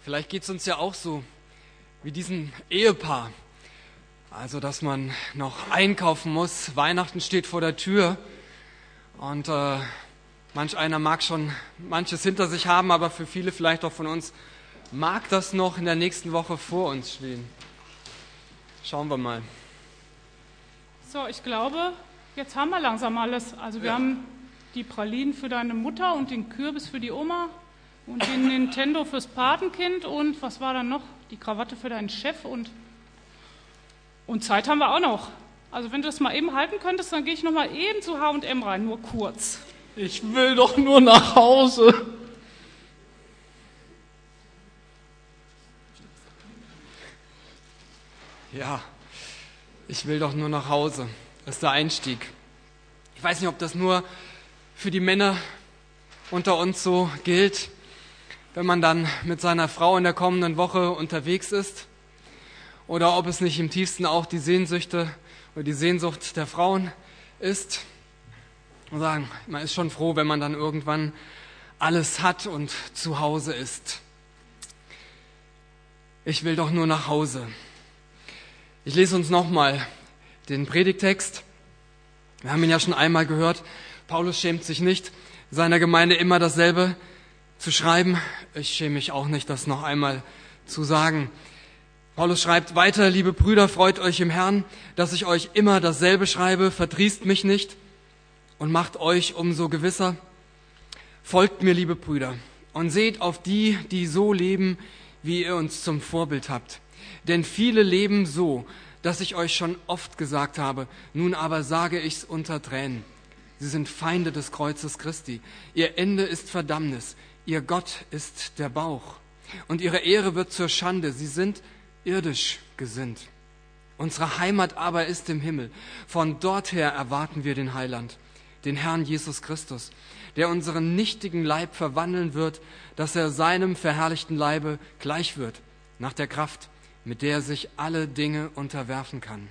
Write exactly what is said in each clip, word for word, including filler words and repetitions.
Vielleicht geht es uns ja auch so wie diesem Ehepaar. Also, dass man noch einkaufen muss. Weihnachten steht vor der Tür. Und äh, manch einer mag schon manches hinter sich haben, aber für viele vielleicht auch von uns mag das noch in der nächsten Woche vor uns stehen. Schauen wir mal. So, ich glaube, jetzt haben wir langsam alles. Also wir ja. haben die Pralinen für deine Mutter und den Kürbis für die Oma und den Nintendo fürs Patenkind und was war dann noch? Die Krawatte für deinen Chef und, und Zeit haben wir auch noch. Also wenn du das mal eben halten könntest, dann gehe ich noch mal eben zu H und M rein, nur kurz. Ich will doch nur nach Hause. Ja, ich will doch nur nach Hause. Das ist der Einstieg. Ich weiß nicht, ob das nur für die Männer unter uns so gilt, wenn man dann mit seiner Frau in der kommenden Woche unterwegs ist, oder ob es nicht im tiefsten auch die Sehnsüchte oder die Sehnsucht der Frauen ist. Und sagen, man ist schon froh, wenn man dann irgendwann alles hat und zu Hause ist. Ich will doch nur nach Hause. Ich lese uns nochmal den Predigtext. Wir haben ihn ja schon einmal gehört. Paulus schämt sich nicht, seiner Gemeinde immer dasselbe zu schreiben. Ich schäme mich auch nicht, das noch einmal zu sagen. Paulus schreibt weiter, liebe Brüder, freut euch im Herrn, dass ich euch immer dasselbe schreibe, verdrießt mich nicht und macht euch umso gewisser. Folgt mir, liebe Brüder, und seht auf die, die so leben, wie ihr uns zum Vorbild habt. Denn viele leben so, dass ich euch schon oft gesagt habe, nun aber sage ich's unter Tränen. Sie sind Feinde des Kreuzes Christi. Ihr Ende ist Verdammnis. Ihr Gott ist der Bauch. Und ihre Ehre wird zur Schande. Sie sind irdisch gesinnt. Unsere Heimat aber ist im Himmel. Von dort her erwarten wir den Heiland, den Herrn Jesus Christus, der unseren nichtigen Leib verwandeln wird, dass er seinem verherrlichten Leibe gleich wird, nach der Kraft, mit der er sich alle Dinge unterwerfen kann.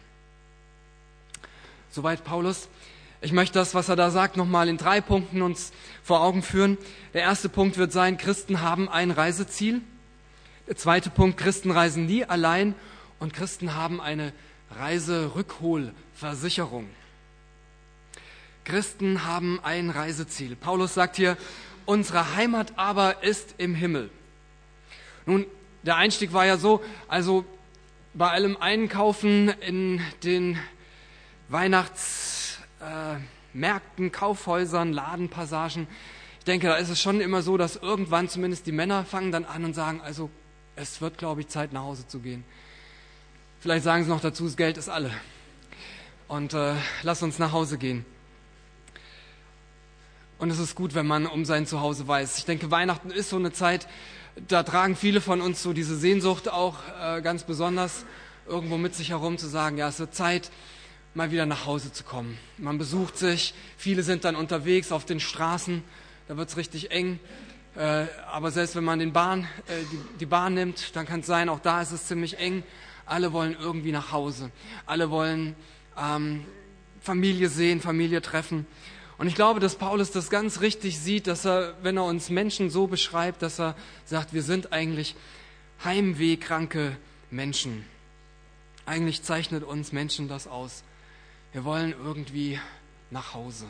Soweit Paulus. Ich möchte das, was er da sagt, nochmal in drei Punkten uns vor Augen führen. Der erste Punkt wird sein, Christen haben ein Reiseziel. Der zweite Punkt, Christen reisen nie allein. Und Christen haben eine Reiserückholversicherung. Christen haben ein Reiseziel. Paulus sagt hier, unsere Heimat aber ist im Himmel. Nun, der Einstieg war ja so, also bei allem Einkaufen in den Weihnachtsmärkten, äh, Kaufhäusern, Ladenpassagen, ich denke, da ist es schon immer so, dass irgendwann zumindest die Männer fangen dann an und sagen, also es wird, glaube ich, Zeit nach Hause zu gehen. Vielleicht sagen sie noch dazu, das Geld ist alle. Und äh, lass uns nach Hause gehen. Und es ist gut, wenn man um sein Zuhause weiß. Ich denke, Weihnachten ist so eine Zeit, da tragen viele von uns so diese Sehnsucht auch äh, ganz besonders irgendwo mit sich herum zu sagen, ja, es wird Zeit, mal wieder nach Hause zu kommen. Man besucht sich, viele sind dann unterwegs auf den Straßen, da wird es richtig eng. Äh, aber selbst wenn man den Bahn, äh, die, die Bahn nimmt, dann kann es sein, auch da ist es ziemlich eng. Alle wollen irgendwie nach Hause. Alle wollen ähm, Familie sehen, Familie treffen. Und ich glaube, dass Paulus das ganz richtig sieht, dass er, wenn er uns Menschen so beschreibt, dass er sagt, wir sind eigentlich heimwehkranke Menschen. Eigentlich zeichnet uns Menschen das aus. Wir wollen irgendwie nach Hause.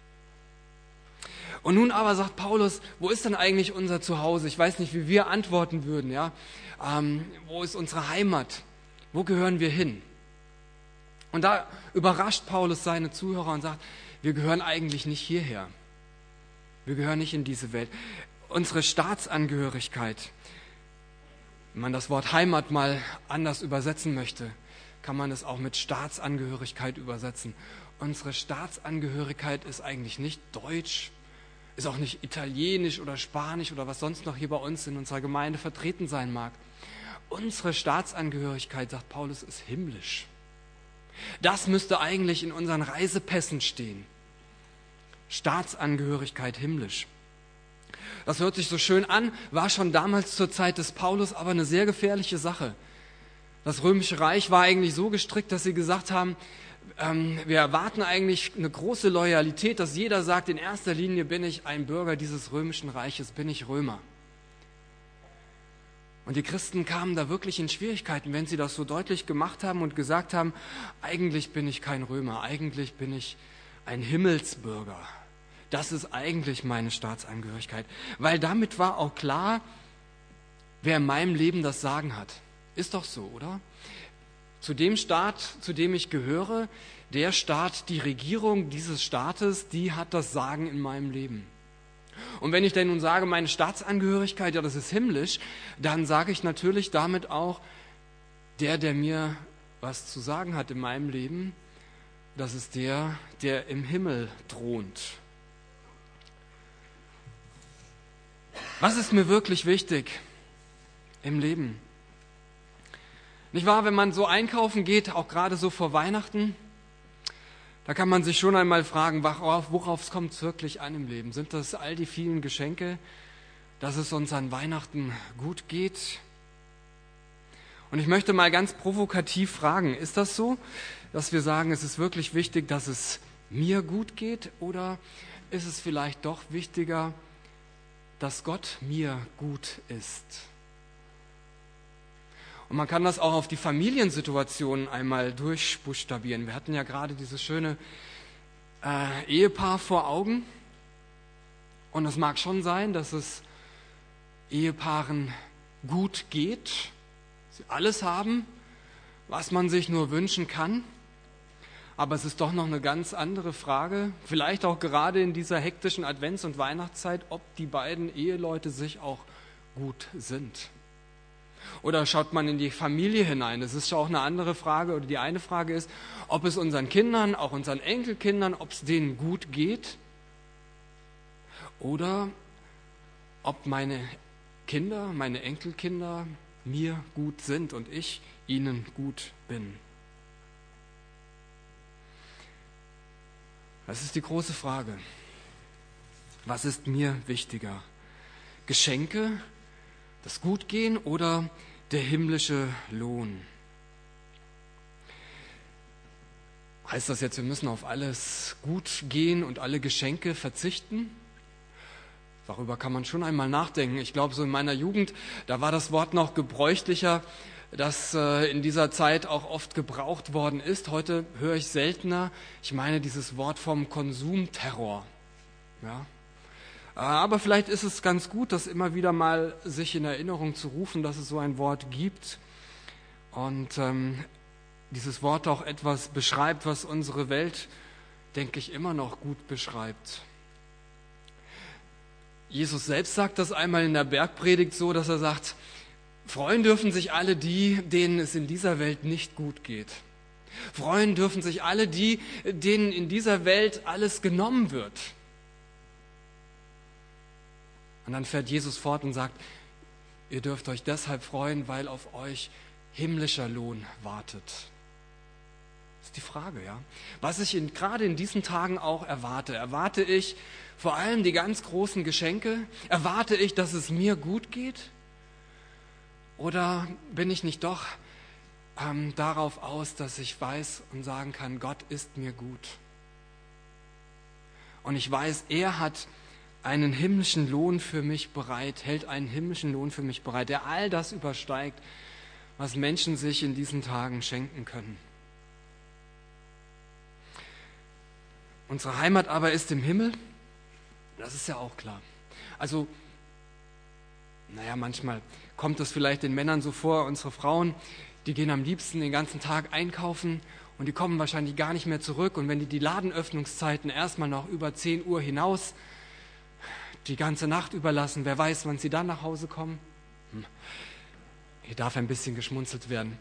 Und nun aber sagt Paulus, wo ist denn eigentlich unser Zuhause? Ich weiß nicht, wie wir antworten würden. Ja, ähm, wo ist unsere Heimat? Wo gehören wir hin? Und da überrascht Paulus seine Zuhörer und sagt, wir gehören eigentlich nicht hierher. Wir gehören nicht in diese Welt. Unsere Staatsangehörigkeit, wenn man das Wort Heimat mal anders übersetzen möchte, kann man es auch mit Staatsangehörigkeit übersetzen. Unsere Staatsangehörigkeit ist eigentlich nicht deutsch, ist auch nicht italienisch oder spanisch oder was sonst noch hier bei uns in unserer Gemeinde vertreten sein mag. Unsere Staatsangehörigkeit, sagt Paulus, ist himmlisch. Das müsste eigentlich in unseren Reisepässen stehen. Staatsangehörigkeit himmlisch. Das hört sich so schön an, war schon damals zur Zeit des Paulus aber eine sehr gefährliche Sache. Das Römische Reich war eigentlich so gestrickt, dass sie gesagt haben, ähm, wir erwarten eigentlich eine große Loyalität, dass jeder sagt, in erster Linie bin ich ein Bürger dieses Römischen Reiches, bin ich Römer. Und die Christen kamen da wirklich in Schwierigkeiten, wenn sie das so deutlich gemacht haben und gesagt haben, eigentlich bin ich kein Römer, eigentlich bin ich ein Himmelsbürger. Das ist eigentlich meine Staatsangehörigkeit. Weil damit war auch klar, wer in meinem Leben das Sagen hat. Ist doch so, oder? Zu dem Staat, zu dem ich gehöre, der Staat, die Regierung dieses Staates, die hat das Sagen in meinem Leben. Und wenn ich denn nun sage, meine Staatsangehörigkeit, ja, das ist himmlisch, dann sage ich natürlich damit auch, der, der mir was zu sagen hat in meinem Leben, das ist der, der im Himmel thront. Was ist mir wirklich wichtig im Leben? Nicht wahr, wenn man so einkaufen geht, auch gerade so vor Weihnachten, da kann man sich schon einmal fragen, worauf, worauf kommt es wirklich an im Leben? Sind das all die vielen Geschenke, dass es uns an Weihnachten gut geht? Und ich möchte mal ganz provokativ fragen, ist das so, dass wir sagen, es ist wirklich wichtig, dass es mir gut geht? Oder ist es vielleicht doch wichtiger, dass Gott mir gut ist? Und man kann das auch auf die Familiensituation einmal durchbuchstabieren. Wir hatten ja gerade dieses schöne äh, Ehepaar vor Augen. Und es mag schon sein, dass es Ehepaaren gut geht. Sie alles haben, was man sich nur wünschen kann. Aber es ist doch noch eine ganz andere Frage, vielleicht auch gerade in dieser hektischen Advents- und Weihnachtszeit, ob die beiden Eheleute sich auch gut sind. Oder schaut man in die Familie hinein? Das ist auch eine andere Frage. Oder die eine Frage ist, ob es unseren Kindern, auch unseren Enkelkindern, ob es denen gut geht. Oder ob meine Kinder, meine Enkelkinder mir gut sind und ich ihnen gut bin. Das ist die große Frage. Was ist mir wichtiger? Geschenke, das Gutgehen oder der himmlische Lohn? Heißt das jetzt, wir müssen auf alles Gutgehen und alle Geschenke verzichten? Darüber kann man schon einmal nachdenken. Ich glaube, so in meiner Jugend, da war das Wort noch gebräuchlicher, das äh, in dieser Zeit auch oft gebraucht worden ist. Heute höre ich seltener. Ich meine dieses Wort vom Konsumterror. Ja. Aber vielleicht ist es ganz gut, das immer wieder mal sich in Erinnerung zu rufen, dass es so ein Wort gibt. Und ähm, dieses Wort auch etwas beschreibt, was unsere Welt, denke ich, immer noch gut beschreibt. Jesus selbst sagt das einmal in der Bergpredigt so, dass er sagt, freuen dürfen sich alle die, denen es in dieser Welt nicht gut geht. Freuen dürfen sich alle die, denen in dieser Welt alles genommen wird. Und dann fährt Jesus fort und sagt, ihr dürft euch deshalb freuen, weil auf euch himmlischer Lohn wartet. Das ist die Frage, ja. Was ich in, gerade in diesen Tagen auch erwarte, erwarte ich vor allem die ganz großen Geschenke? Erwarte ich, dass es mir gut geht? Oder bin ich nicht doch ähm, darauf aus, dass ich weiß und sagen kann, Gott ist mir gut? Und ich weiß, er hat einen himmlischen Lohn für mich bereit, hält einen himmlischen Lohn für mich bereit, der all das übersteigt, was Menschen sich in diesen Tagen schenken können. Unsere Heimat aber ist im Himmel, das ist ja auch klar. Also, naja, manchmal kommt es vielleicht den Männern so vor, unsere Frauen, die gehen am liebsten den ganzen Tag einkaufen und die kommen wahrscheinlich gar nicht mehr zurück. Und wenn die die Ladenöffnungszeiten erstmal noch über zehn Uhr hinaus die ganze Nacht überlassen, wer weiß, wann sie dann nach Hause kommen? Hm. Hier darf ein bisschen geschmunzelt werden.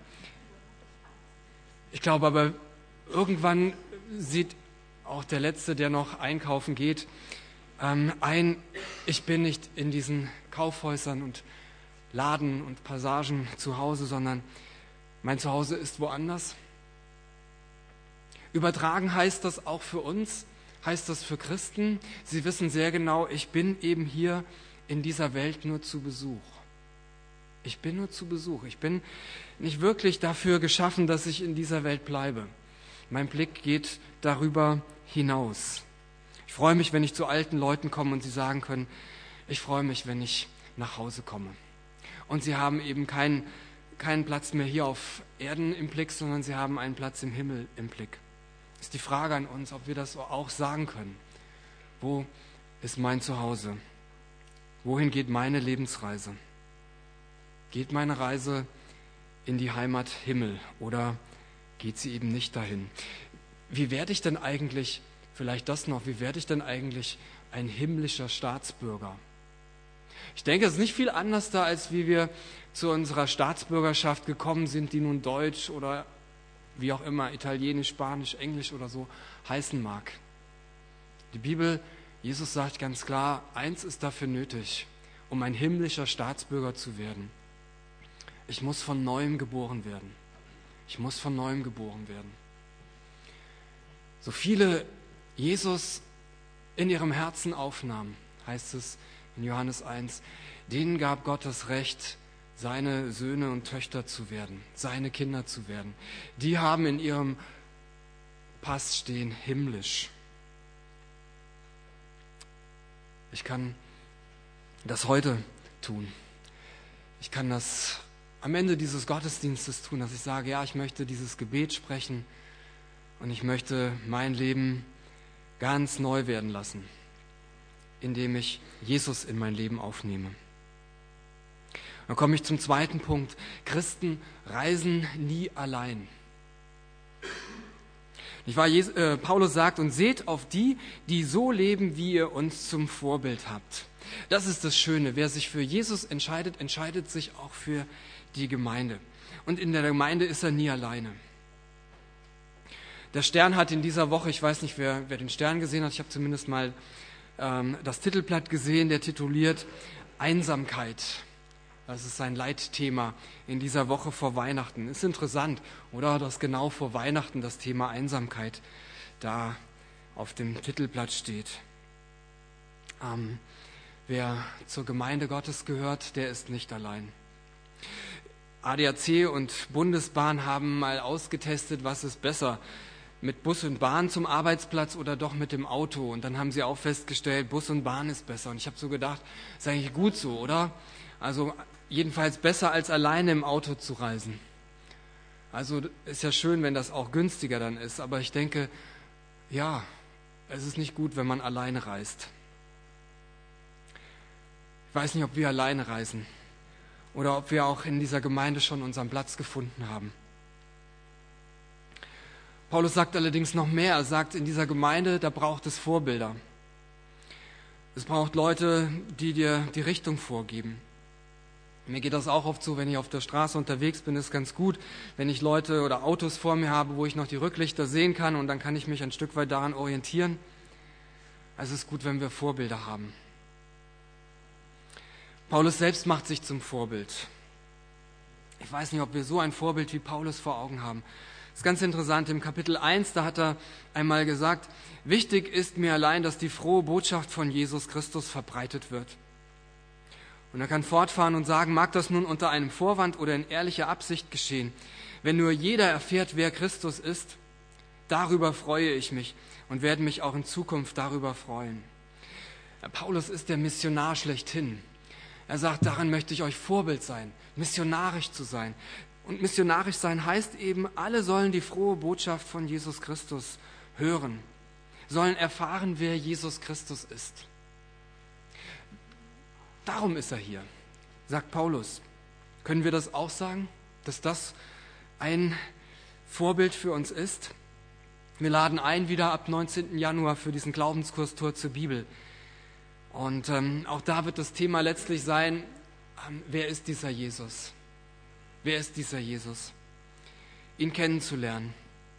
Ich glaube aber, irgendwann sieht auch der Letzte, der noch einkaufen geht, ähm, ein, ich bin nicht in diesen Kaufhäusern und Laden und Passagen zu Hause, sondern mein Zuhause ist woanders. Übertragen heißt das auch für uns, heißt das für Christen. Sie wissen sehr genau, ich bin eben hier in dieser Welt nur zu Besuch. Ich bin nur zu Besuch. Ich bin nicht wirklich dafür geschaffen, dass ich in dieser Welt bleibe. Mein Blick geht darüber hinaus. Ich freue mich, wenn ich zu alten Leuten komme und sie sagen können, ich freue mich, wenn ich nach Hause komme. Und sie haben eben keinen, keinen Platz mehr hier auf Erden im Blick, sondern sie haben einen Platz im Himmel im Blick. Das ist die Frage an uns, ob wir das auch sagen können. Wo ist mein Zuhause? Wohin geht meine Lebensreise? Geht meine Reise in die Heimat Himmel oder geht sie eben nicht dahin? Wie werde ich denn eigentlich, vielleicht das noch, wie werde ich denn eigentlich ein himmlischer Staatsbürger? Ich denke, es ist nicht viel anders da, als wie wir zu unserer Staatsbürgerschaft gekommen sind, die nun Deutsch oder wie auch immer, Italienisch, Spanisch, Englisch oder so heißen mag. Die Bibel, Jesus sagt ganz klar, eins ist dafür nötig, um ein himmlischer Staatsbürger zu werden. Ich muss von Neuem geboren werden. Ich muss von Neuem geboren werden. So viele Jesus in ihrem Herzen aufnahmen, heißt es in Johannes eins, denen gab Gott das Recht, seine Söhne und Töchter zu werden, seine Kinder zu werden. Die haben in ihrem Pass stehen, himmlisch. Ich kann das heute tun. Ich kann das am Ende dieses Gottesdienstes tun, dass ich sage, ja, ich möchte dieses Gebet sprechen und ich möchte mein Leben ganz neu werden lassen, indem ich Jesus in mein Leben aufnehme. Dann komme ich zum zweiten Punkt. Christen reisen nie allein. Nicht wahr? Jesus, äh, Paulus sagt, und seht auf die, die so leben, wie ihr uns zum Vorbild habt. Das ist das Schöne. Wer sich für Jesus entscheidet, entscheidet sich auch für die Gemeinde. Und in der Gemeinde ist er nie alleine. Der Stern hat in dieser Woche, ich weiß nicht, wer, wer den Stern gesehen hat, ich habe zumindest mal ähm, das Titelblatt gesehen, der tituliert Einsamkeit. Das ist sein Leitthema in dieser Woche vor Weihnachten. Ist interessant, oder? Dass genau vor Weihnachten das Thema Einsamkeit da auf dem Titelblatt steht. Ähm, wer zur Gemeinde Gottes gehört, der ist nicht allein. A D A C und Bundesbahn haben mal ausgetestet, was ist besser, mit Bus und Bahn zum Arbeitsplatz oder doch mit dem Auto. Und dann haben sie auch festgestellt, Bus und Bahn ist besser. Und ich habe so gedacht, ist eigentlich gut so, oder? Also jedenfalls besser als alleine im Auto zu reisen. Also ist ja schön, wenn das auch günstiger dann ist. Aber ich denke, ja, es ist nicht gut, wenn man alleine reist. Ich weiß nicht, ob wir alleine reisen oder ob wir auch in dieser Gemeinde schon unseren Platz gefunden haben. Paulus sagt allerdings noch mehr. Er sagt, in dieser Gemeinde, da braucht es Vorbilder. Es braucht Leute, die dir die Richtung vorgeben. Mir geht das auch oft so, wenn ich auf der Straße unterwegs bin, ist ganz gut, wenn ich Leute oder Autos vor mir habe, wo ich noch die Rücklichter sehen kann und dann kann ich mich ein Stück weit daran orientieren. Also es ist gut, wenn wir Vorbilder haben. Paulus selbst macht sich zum Vorbild. Ich weiß nicht, ob wir so ein Vorbild wie Paulus vor Augen haben. Das ist ganz interessant, im Kapitel eins, da hat er einmal gesagt, wichtig ist mir allein, dass die frohe Botschaft von Jesus Christus verbreitet wird. Und er kann fortfahren und sagen, mag das nun unter einem Vorwand oder in ehrlicher Absicht geschehen. Wenn nur jeder erfährt, wer Christus ist, darüber freue ich mich und werde mich auch in Zukunft darüber freuen. Paulus ist der Missionar schlechthin. Er sagt, daran möchte ich euch Vorbild sein, missionarisch zu sein. Und missionarisch sein heißt eben, alle sollen die frohe Botschaft von Jesus Christus hören, sollen erfahren, wer Jesus Christus ist. Darum ist er hier, sagt Paulus. Können wir das auch sagen, dass das ein Vorbild für uns ist? Wir laden ein wieder ab neunzehnten Januar für diesen Glaubenskurs Tor zur Bibel. Und ähm, auch da wird das Thema letztlich sein, ähm, wer ist dieser Jesus? Wer ist dieser Jesus? Ihn kennenzulernen.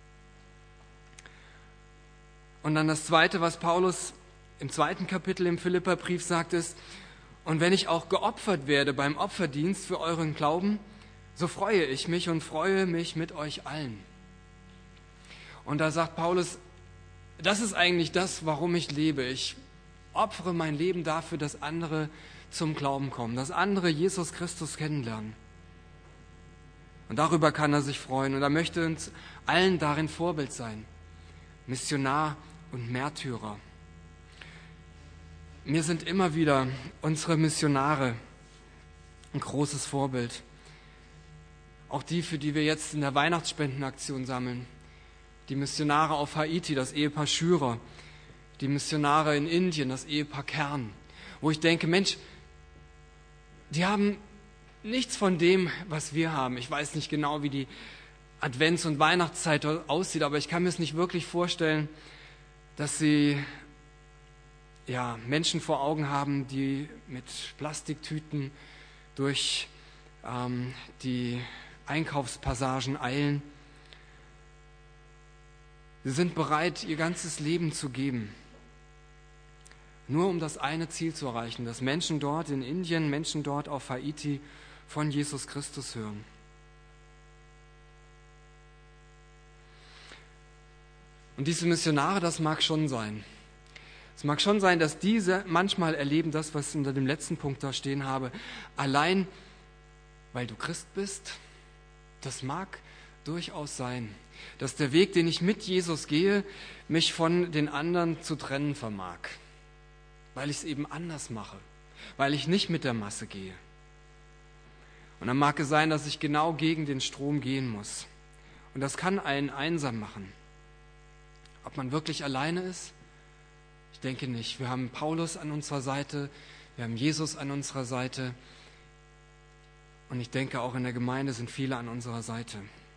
Und dann das Zweite, was Paulus im zweiten Kapitel im Philipperbrief sagt, ist, und wenn ich auch geopfert werde beim Opferdienst für euren Glauben, so freue ich mich und freue mich mit euch allen. Und da sagt Paulus, das ist eigentlich das, warum ich lebe. Ich opfere mein Leben dafür, dass andere zum Glauben kommen, dass andere Jesus Christus kennenlernen. Und darüber kann er sich freuen. Und er möchte uns allen darin Vorbild sein. Missionar und Märtyrer. Mir sind immer wieder unsere Missionare ein großes Vorbild. Auch die, für die wir jetzt in der Weihnachtsspendenaktion sammeln. Die Missionare auf Haiti, das Ehepaar Schürer. Die Missionare in Indien, das Ehepaar Kern. Wo ich denke, Mensch, die haben nichts von dem, was wir haben. Ich weiß nicht genau, wie die Advents- und Weihnachtszeit aussieht, aber ich kann mir es nicht wirklich vorstellen, dass sie ja, Menschen vor Augen haben, die mit Plastiktüten durch ähm, die Einkaufspassagen eilen. Sie sind bereit, ihr ganzes Leben zu geben, nur um das eine Ziel zu erreichen, dass Menschen dort in Indien, Menschen dort auf Haiti von Jesus Christus hören. Und diese Missionare, das mag schon sein. Es mag schon sein, dass diese manchmal erleben, das, was unter dem letzten Punkt da stehen habe, allein weil du Christ bist. Das mag durchaus sein, dass der Weg, den ich mit Jesus gehe, mich von den anderen zu trennen vermag. Weil ich es eben anders mache, weil ich nicht mit der Masse gehe. Und dann mag es sein, dass ich genau gegen den Strom gehen muss. Und das kann einen einsam machen. Ob man wirklich alleine ist? Ich denke nicht. Wir haben Paulus an unserer Seite, wir haben Jesus an unserer Seite. Und ich denke, auch in der Gemeinde sind viele an unserer Seite.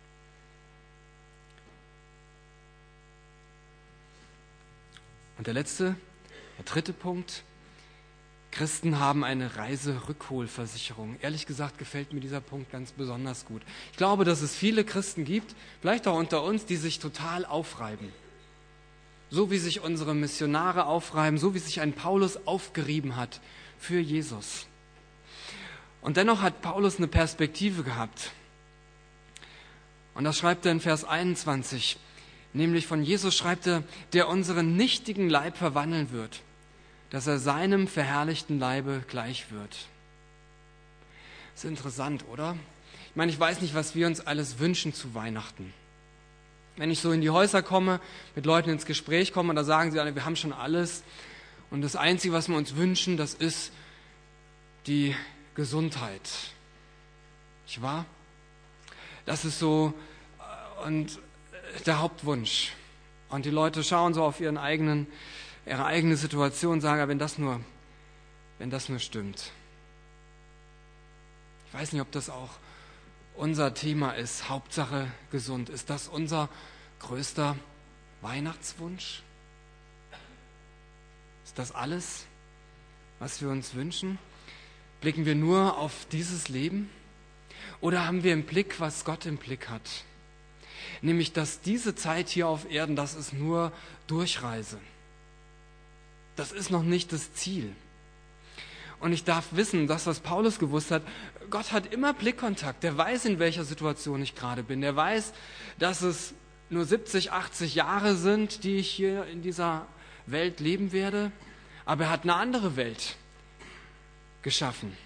Und der letzte, der dritte Punkt. Christen haben eine Reiserückholversicherung. Ehrlich gesagt gefällt mir dieser Punkt ganz besonders gut. Ich glaube, dass es viele Christen gibt, vielleicht auch unter uns, die sich total aufreiben. So wie sich unsere Missionare aufreiben, so wie sich ein Paulus aufgerieben hat für Jesus. Und dennoch hat Paulus eine Perspektive gehabt. Und das schreibt er in Vers einundzwanzig. Nämlich von Jesus schreibt er, der unseren nichtigen Leib verwandeln wird, dass er seinem verherrlichten Leibe gleich wird. Das ist interessant, oder? Ich meine, ich weiß nicht, was wir uns alles wünschen zu Weihnachten. Wenn ich so in die Häuser komme, mit Leuten ins Gespräch komme, da sagen sie alle, wir haben schon alles. Und das Einzige, was wir uns wünschen, das ist die Gesundheit. Nicht wahr? Das ist so und der Hauptwunsch. Und die Leute schauen so auf ihren eigenen, ihre eigene Situation und sagen, wenn das nur, wenn das nur stimmt. Ich weiß nicht, ob das auch unser Thema ist. Hauptsache gesund. Ist das unser größter Weihnachtswunsch? Ist das alles, was wir uns wünschen? Blicken wir nur auf dieses Leben? Oder haben wir im Blick, was Gott im Blick hat? Nämlich, dass diese Zeit hier auf Erden, das ist nur Durchreise. Das ist noch nicht das Ziel. Und ich darf wissen, das, was Paulus gewusst hat, Gott hat immer Blickkontakt. Der weiß, in welcher Situation ich gerade bin. Der weiß, dass es nur siebzig, achtzig Jahre sind, die ich hier in dieser Welt leben werde. Aber er hat eine andere Welt geschaffen.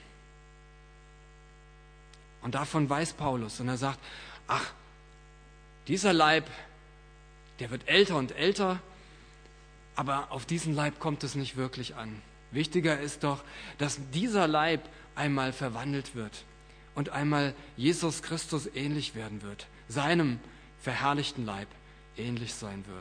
Und davon weiß Paulus. Und er sagt, ach, dieser Leib, der wird älter und älter, aber auf diesen Leib kommt es nicht wirklich an. Wichtiger ist doch, dass dieser Leib einmal verwandelt wird und einmal Jesus Christus ähnlich werden wird, seinem verherrlichten Leib ähnlich sein wird.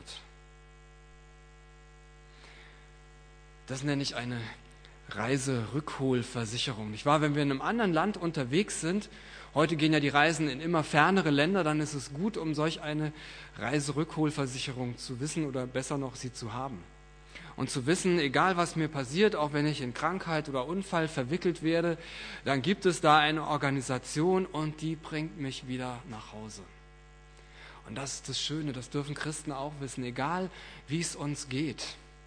Das nenne ich eine Reiserückholversicherung. Nicht wahr? Wenn wir in einem anderen Land unterwegs sind, heute gehen ja die Reisen in immer fernere Länder, dann ist es gut, um solch eine Reiserückholversicherung zu wissen oder besser noch, sie zu haben. Und zu wissen, egal was mir passiert, auch wenn ich in Krankheit oder Unfall verwickelt werde, dann gibt es da eine Organisation und die bringt mich wieder nach Hause. Und das ist das Schöne, das dürfen Christen auch wissen, egal wie es uns geht.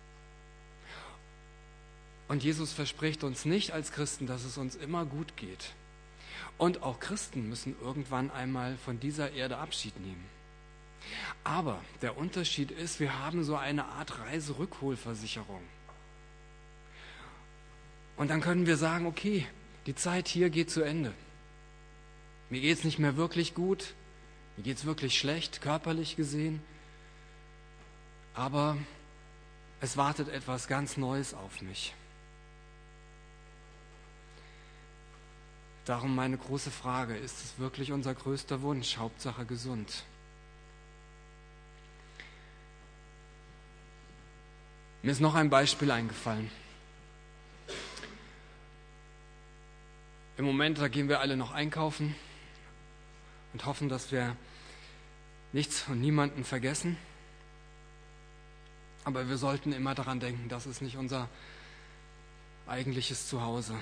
Und Jesus verspricht uns nicht als Christen, dass es uns immer gut geht. Und auch Christen müssen irgendwann einmal von dieser Erde Abschied nehmen. Aber der Unterschied ist, wir haben so eine Art Reiserückholversicherung. Und dann können wir sagen, okay, die Zeit hier geht zu Ende. Mir geht es nicht mehr wirklich gut, mir geht es wirklich schlecht, körperlich gesehen. Aber es wartet etwas ganz Neues auf mich. Darum meine große Frage, ist es wirklich unser größter Wunsch, Hauptsache gesund? Mir ist noch ein Beispiel eingefallen. Im Moment, da gehen wir alle noch einkaufen und hoffen, dass wir nichts und niemanden vergessen. Aber wir sollten immer daran denken, das ist nicht unser eigentliches Zuhause.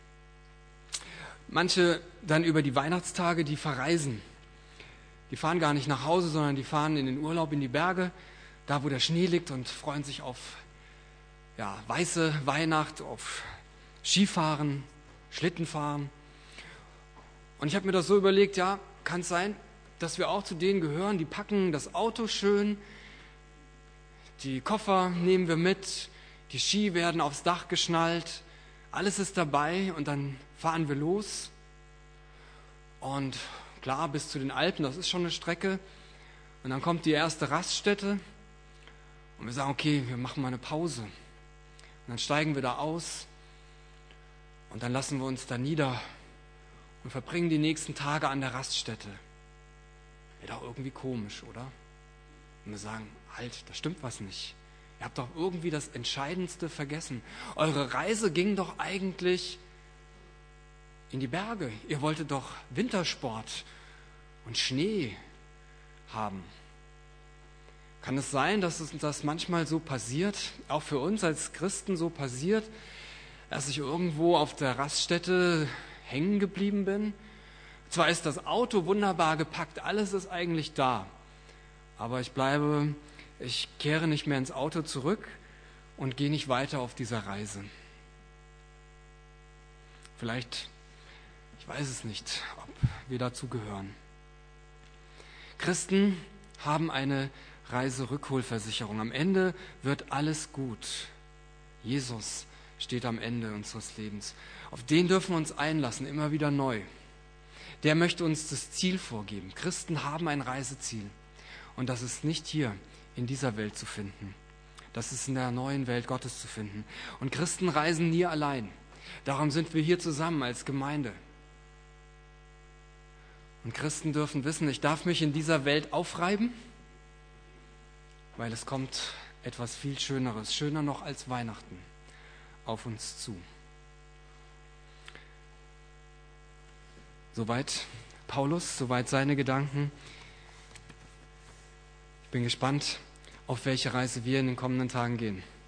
Manche dann über die Weihnachtstage, die verreisen. Die fahren gar nicht nach Hause, sondern die fahren in den Urlaub, in die Berge, da wo der Schnee liegt, und freuen sich auf ja, weiße Weihnacht, auf Skifahren, Schlittenfahren. Und ich habe mir das so überlegt, ja, kann es sein, dass wir auch zu denen gehören, die packen das Auto schön, die Koffer nehmen wir mit, die Ski werden aufs Dach geschnallt, alles ist dabei und dann fahren wir los. Und klar, bis zu den Alpen, das ist schon eine Strecke. Und dann kommt die erste Raststätte und wir sagen, okay, wir machen mal eine Pause. Und dann steigen wir da aus und dann lassen wir uns da nieder und verbringen die nächsten Tage an der Raststätte. Wäre doch irgendwie komisch, oder? Und wir sagen, halt, da stimmt was nicht. Ihr habt doch irgendwie das Entscheidendste vergessen. Eure Reise ging doch eigentlich in die Berge. Ihr wolltet doch Wintersport und Schnee haben. Kann es sein, dass es das manchmal so passiert, auch für uns als Christen so passiert, dass ich irgendwo auf der Raststätte hängen geblieben bin? Zwar ist das Auto wunderbar gepackt, alles ist eigentlich da, aber ich bleibe, ich kehre nicht mehr ins Auto zurück und gehe nicht weiter auf dieser Reise. Vielleicht, ich weiß es nicht, ob wir dazu gehören. Christen haben eine Reiserückholversicherung. Am Ende wird alles gut. Jesus steht am Ende unseres Lebens. Auf den dürfen wir uns einlassen, immer wieder neu. Der möchte uns das Ziel vorgeben. Christen haben ein Reiseziel. Und das ist nicht hier in dieser Welt zu finden. Das ist in der neuen Welt Gottes zu finden. Und Christen reisen nie allein. Darum sind wir hier zusammen als Gemeinde. Und Christen dürfen wissen, ich darf mich in dieser Welt aufreiben, weil es kommt etwas viel Schöneres, schöner noch als Weihnachten, auf uns zu. Soweit Paulus, soweit seine Gedanken. Ich bin gespannt, auf welche Reise wir in den kommenden Tagen gehen.